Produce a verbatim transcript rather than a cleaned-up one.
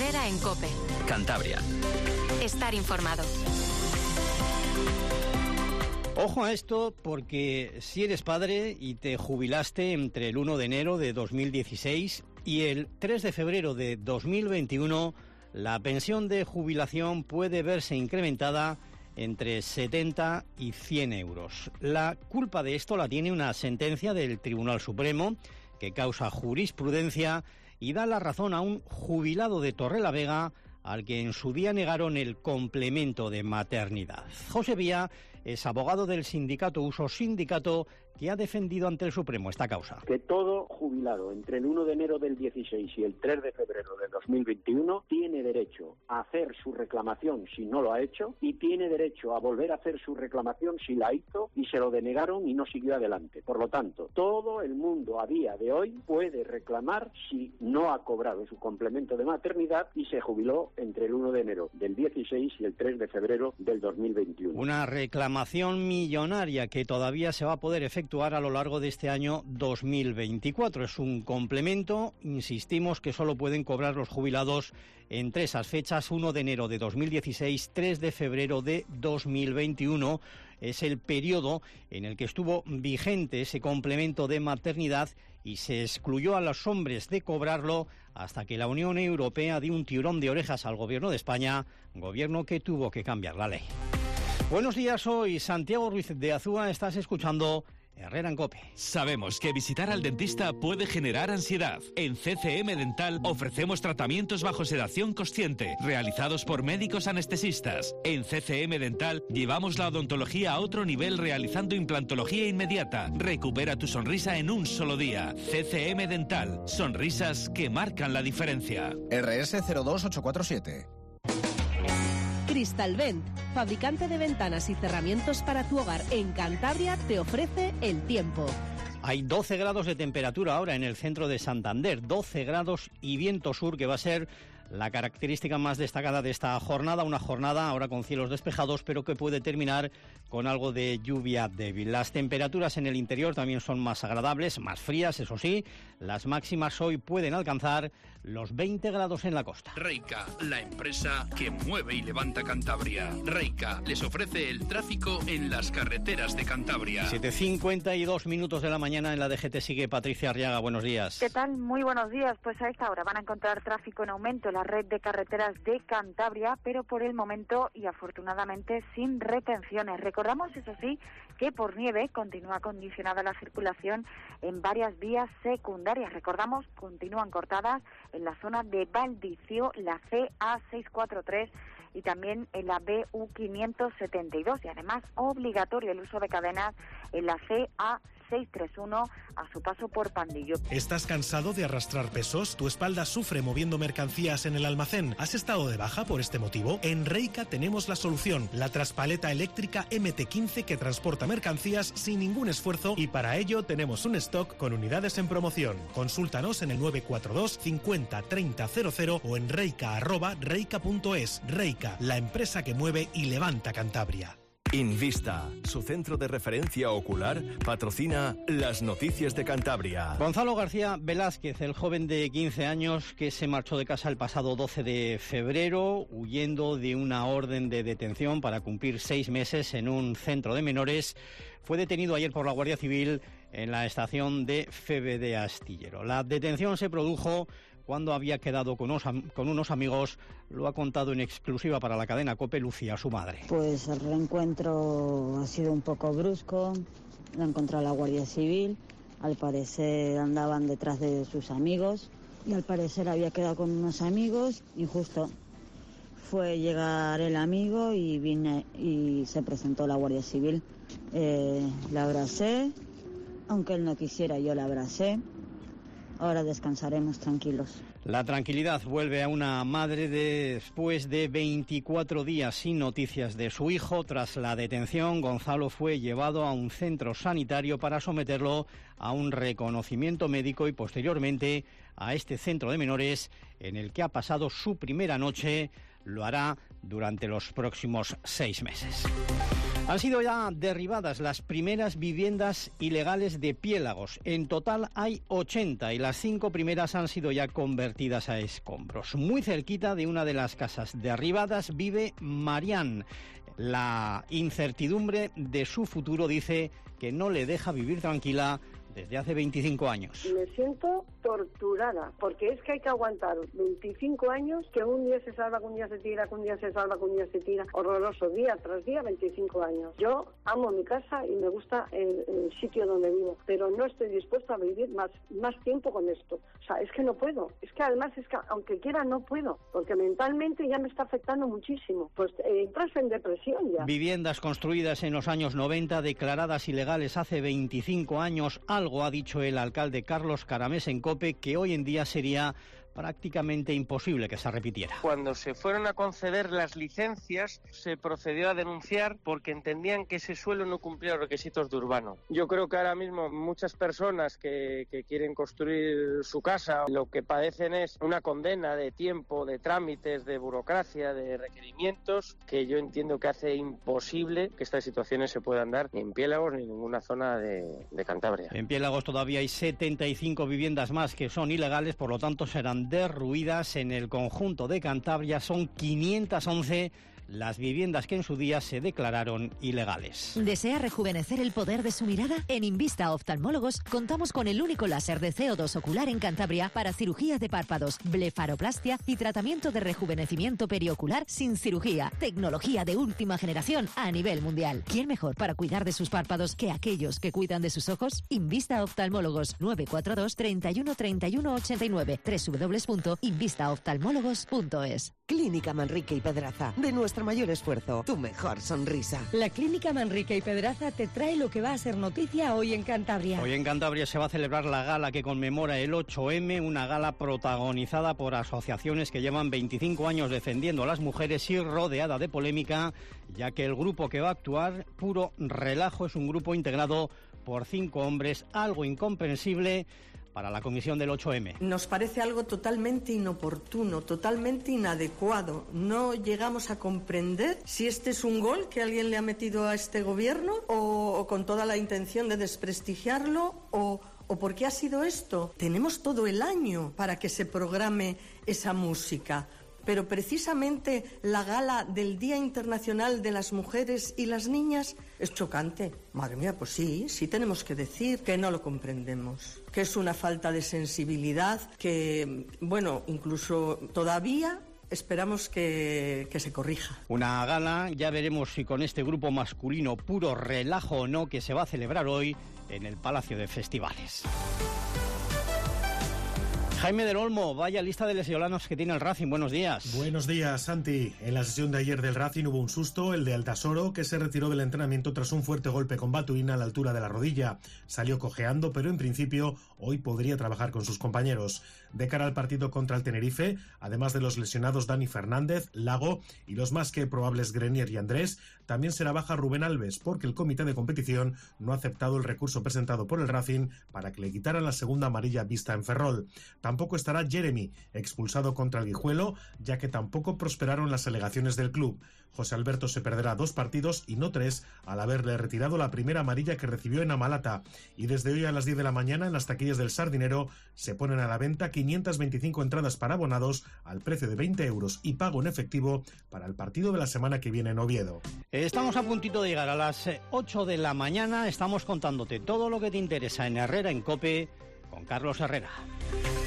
Herrera en COPE. Cantabria. Estar informado. Ojo a esto, porque si eres padre y te jubilaste entre el uno de enero de dos mil dieciséis y el tres de febrero de dos mil veintiuno, la pensión de jubilación puede verse incrementada entre setenta y cien euros. La culpa de esto la tiene una sentencia del Tribunal Supremo que causa jurisprudencia y da la razón a un jubilado de Torrelavega al que en su día negaron el complemento de maternidad. José Vía es abogado del sindicato Uso, sindicato que ha defendido ante el Supremo esta causa. Que todo jubilado entre el uno de enero del dieciséis y el tres de febrero de dos mil veintiuno tiene derecho a hacer su reclamación si no lo ha hecho y tiene derecho a volver a hacer su reclamación si la hizo y se lo denegaron y no siguió adelante. Por lo tanto, todo el mundo a día de hoy puede reclamar si no ha cobrado su complemento de maternidad y se jubiló entre el uno de enero del dieciséis y el tres de febrero del dos mil veintiuno. Una reclamación millonaria que todavía se va a poder efectuar a lo largo de este año dos mil veinticuatro. Es un complemento, insistimos, que solo pueden cobrar los jubilados entre esas fechas, uno de enero de dos mil dieciséis, tres de febrero de dos mil veintiuno. Es el periodo en el que estuvo vigente ese complemento de maternidad y se excluyó a los hombres de cobrarlo hasta que la Unión Europea dio un tirón de orejas al Gobierno de España, gobierno que tuvo que cambiar la ley. Buenos días, soy Santiago Ruiz de Azúa, estás escuchando Herrera en COPE. Sabemos que visitar al dentista puede generar ansiedad. En C C M Dental ofrecemos tratamientos bajo sedación consciente, realizados por médicos anestesistas. En C C M Dental llevamos la odontología a otro nivel realizando implantología inmediata. Recupera tu sonrisa en un solo día. C C M Dental. Sonrisas que marcan la diferencia. R S cero dos ocho cuatro siete. Cristalvent, fabricante de ventanas y cerramientos para tu hogar en Cantabria, te ofrece el tiempo. Hay doce grados de temperatura ahora en el centro de Santander, doce grados y viento sur, que va a ser la característica más destacada de esta jornada, una jornada ahora con cielos despejados, pero que puede terminar con algo de lluvia débil. Las temperaturas en el interior también son más agradables, más frías, eso sí. Las máximas hoy pueden alcanzar los veinte grados en la costa. Reica, la empresa que mueve y levanta Cantabria. Reica les ofrece el tráfico en las carreteras de Cantabria. siete cincuenta y dos minutos de la mañana en la D G T sigue Patricia Arriaga. Buenos días. ¿Qué tal? Muy buenos días. Pues a esta hora van a encontrar tráfico en aumento en la red de carreteras de Cantabria, pero por el momento y afortunadamente sin retenciones. Recordamos, eso sí, que por nieve continúa condicionada la circulación en varias vías secundarias. Recordamos, continúan cortadas en la zona de Valdicio, la C A seiscientos cuarenta y tres y también en la B U quinientos setenta y dos, y además obligatorio el uso de cadenas en la C A seiscientos treinta y uno a su paso por Pandillo. ¿Estás cansado de arrastrar pesos? ¿Tu espalda sufre moviendo mercancías en el almacén? ¿Has estado de baja por este motivo? En Reica tenemos la solución, la traspaleta eléctrica M T quince que transporta mercancías sin ningún esfuerzo, y para ello tenemos un stock con unidades en promoción. Consúltanos en el nueve cuatro dos cincuenta treinta cero cero o en reica arroba reica punto es. Reica, la empresa que mueve y levanta Cantabria. Invista, su centro de referencia ocular, patrocina las noticias de Cantabria. Gonzalo García Velázquez, el joven de quince años que se marchó de casa el pasado doce de febrero, huyendo de una orden de detención para cumplir seis meses en un centro de menores, fue detenido ayer por la Guardia Civil en la estación de Feve de Astillero. La detención se produjo cuando había quedado con unos, con unos amigos, lo ha contado en exclusiva para la cadena COPE Lucía, su madre. Pues el reencuentro ha sido un poco brusco, lo ha encontrado la Guardia Civil, al parecer andaban detrás de sus amigos y al parecer había quedado con unos amigos y justo fue llegar el amigo y vine y se presentó la Guardia Civil. Eh, la abracé, aunque él no quisiera, yo la abracé. Ahora descansaremos tranquilos. La tranquilidad vuelve a una madre después de veinticuatro días sin noticias de su hijo. Tras la detención, Gonzalo fue llevado a un centro sanitario para someterlo a un reconocimiento médico y posteriormente a este centro de menores en el que ha pasado su primera noche. Lo hará durante los próximos seis meses. Han sido ya derribadas las primeras viviendas ilegales de Piélagos. En total hay ochenta y las cinco primeras han sido ya convertidas a escombros. Muy cerquita de una de las casas derribadas vive Marián. La incertidumbre de su futuro dice que no le deja vivir tranquila desde hace veinticinco años. Me siento torturada, porque es que hay que aguantar veinticinco años, que un día se salva, que un día se tira, que un día se salva, que un día se tira, horroroso, día tras día, veinticinco años. Yo amo mi casa y me gusta el, el sitio donde vivo, pero no estoy dispuesta a vivir más, más tiempo con esto. O sea, es que no puedo, es que además, es que aunque quiera no puedo, porque mentalmente ya me está afectando muchísimo. Pues eh, entras en depresión ya. Viviendas construidas en los años noventa, declaradas ilegales hace veinticinco años, algo ha dicho el alcalde Carlos Caramés en COPE, que hoy en día sería prácticamente imposible que se repitiera. Cuando se fueron a conceder las licencias, se procedió a denunciar porque entendían que ese suelo no cumplía los requisitos de urbano. Yo creo que ahora mismo muchas personas que, que quieren construir su casa, lo que padecen es una condena de tiempo, de trámites, de burocracia, de requerimientos, que yo entiendo que hace imposible que estas situaciones se puedan dar ni en Piélagos ni en ninguna zona de, de Cantabria. En Piélagos todavía hay setenta y cinco viviendas más que son ilegales, por lo tanto serán derruidas. En el conjunto de Cantabria son quinientas once las viviendas que en su día se declararon ilegales. ¿Desea rejuvenecer el poder de su mirada? En Invista Oftalmólogos contamos con el único láser de C O dos ocular en Cantabria para cirugía de párpados, blefaroplastia y tratamiento de rejuvenecimiento periocular sin cirugía. Tecnología de última generación a nivel mundial. ¿Quién mejor para cuidar de sus párpados que aquellos que cuidan de sus ojos? Invista Oftalmólogos, nueve cuatro dos, treinta y uno, treinta y uno, ochenta y nueve, doble u doble u doble u punto invista oftalmólogos punto es. Clínica Manrique y Pedraza. De nuestro mayor esfuerzo, tu mejor sonrisa. La Clínica Manrique y Pedraza te trae lo que va a ser noticia hoy en Cantabria. Hoy en Cantabria se va a celebrar la gala que conmemora el ocho eme, una gala protagonizada por asociaciones que llevan veinticinco años defendiendo a las mujeres y rodeada de polémica, ya que el grupo que va a actuar, Puro Relajo, es un grupo integrado por cinco hombres, algo incomprensible para la comisión del ocho eme. Nos parece algo totalmente inoportuno, totalmente inadecuado. No llegamos a comprender si este es un gol que alguien le ha metido a este gobierno o, o con toda la intención de desprestigiarlo o, o por qué ha sido esto. Tenemos todo el año para que se programe esa música. Pero precisamente la gala del Día Internacional de las Mujeres y las Niñas es chocante. Madre mía, pues sí, sí tenemos que decir que no lo comprendemos, que es una falta de sensibilidad, que, bueno, incluso todavía esperamos que, que se corrija. Una gala, ya veremos si con este grupo masculino Puro Relajo o no, que se va a celebrar hoy en el Palacio de Festivales. Jaime del Olmo, vaya lista de lesionados que tiene el Racing. Buenos días. Buenos días, Santi. En la sesión de ayer del Racing hubo un susto, el de Aldasoro, que se retiró del entrenamiento tras un fuerte golpe con batuina a la altura de la rodilla. Salió cojeando, pero en principio hoy podría trabajar con sus compañeros. De cara al partido contra el Tenerife, además de los lesionados Dani Fernández, Lago y los más que probables Grenier y Andrés, también será baja Rubén Alves, porque el comité de competición no ha aceptado el recurso presentado por el Racing para que le quitaran la segunda amarilla vista en Ferrol. Tampoco estará Jeremy, expulsado contra el Guijuelo, ya que tampoco prosperaron las alegaciones del club. José Alberto se perderá dos partidos y no tres, al haberle retirado la primera amarilla que recibió en Amalata. Y desde hoy a las diez de la mañana, en las taquillas del Sardinero, se ponen a la venta quinientas veinticinco entradas para abonados al precio de veinte euros y pago en efectivo para el partido de la semana que viene en Oviedo. Estamos a puntito de llegar a las ocho de la mañana. Estamos contándote todo lo que te interesa en Herrera en COPE con Carlos Herrera.